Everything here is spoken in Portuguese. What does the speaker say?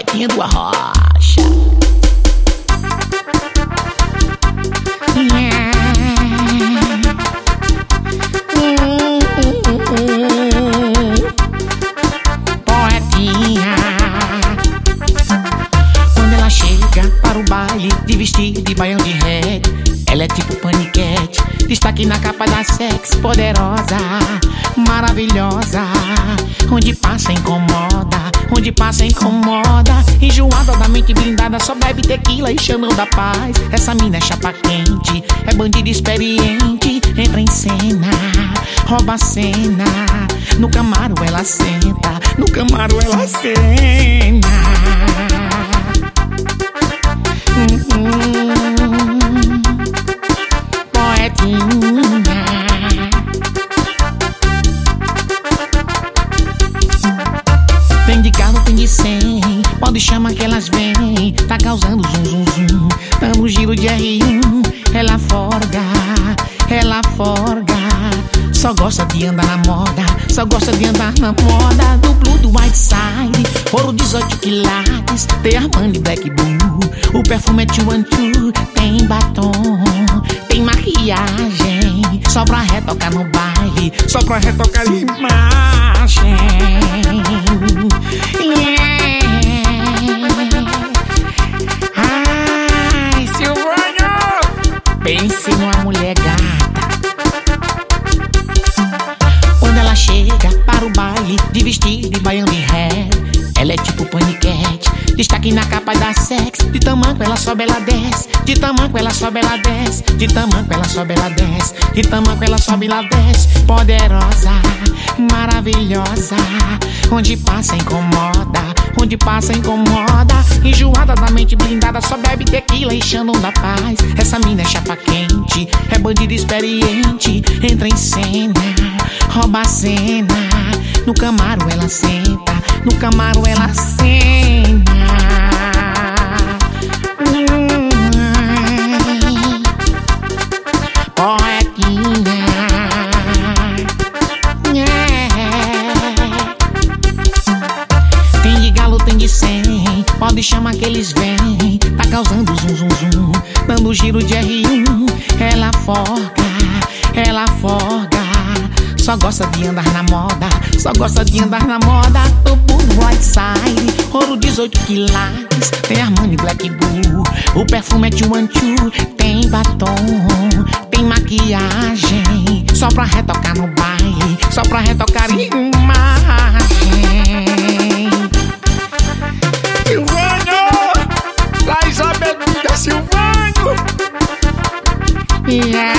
poetinha do Arrocha. Poetinha. Quando ela chega para o baile de vestido de baião de reggae, ela é tipo paniquete, destaque na capa da Sexy, poderosa, maravilhosa. Onde passa incomoda, onde passa incomoda. Enjoada da mente blindada, só bebe tequila e chamam da paz. Essa mina é chapa quente, é bandida experiente. Entra em cena, rouba a cena. No Camaro ela senta, no Camaro ela senta. Poetinha. Tem de carro, tem de 100, pode chamar que elas vêm. Tá causando zum zum zum, tá no giro de R1. Ela forga, ela forga. Só gosta de andar na moda, só gosta de andar na moda. Do Blue do Whiteside, ouro 18 quilates. Tem Armani Black Blue, o perfume é 212. Tem batom, tem maquiagem, só pra retocar no baile, só pra retocar a imagem. Ai, Silvânio, pense numa mulher gata. Quando ela chega para o baile de vestido de baião de reggae, ela é tipo paniquete, destaque na capa da Sexy. De tamanco ela sobe, ela desce, de tamanco ela sobe, ela desce, de tamanco ela sobe, ela desce, de tamanco ela sobe, ela desce. Poderosa, maravilhosa, onde passa incomoda, onde passa incomoda. Enjoada da mente blindada, só bebe tequila e chamam da paz. Essa mina é chapa quente, é bandida experiente. Entra em cena, rouba a cena. No Camaro ela senta, no Camaro ela senta. Poetinha. Tem de galo, tem de 100, pode chamar que eles vêm. Tá causando zum zum zum, dando giro de R1. Ela forga, ela forga. Só gosta de andar na moda, só gosta de andar na moda. Topo no Whiteside, ouro 18 quilates. Tem Armani Black Blue, o perfume é 212. Tem batom, tem maquiagem, só pra retocar no baile, só pra retocar imagem. Silvânio, traz a bebida, Silvânio. Yeah.